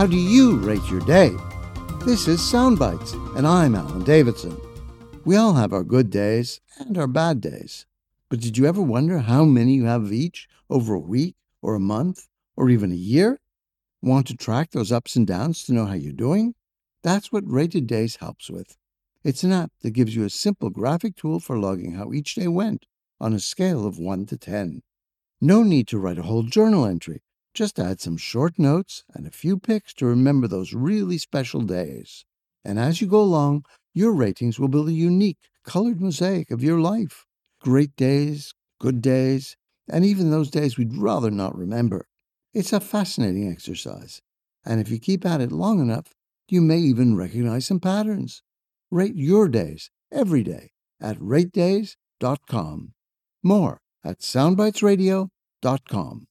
How do you rate your day? This is Soundbites, and I'm Alan Davidson. We all have our good days and our bad days. But did you ever wonder how many you have of each over a week or a month or even a year? Want to track those ups and downs to know how you're doing? That's what Rated Days helps with. It's an app that gives you a simple graphic tool for logging how each day went on a scale of 1 to 10. No need to write a whole journal entry. Just add some short notes and a few pics to remember those really special days. And as you go along, your ratings will build a unique, colored mosaic of your life. Great days, good days, and even those days we'd rather not remember. It's a fascinating exercise. And if you keep at it long enough, you may even recognize some patterns. Rate your days every day at ratedays.com. More at soundbitesradio.com.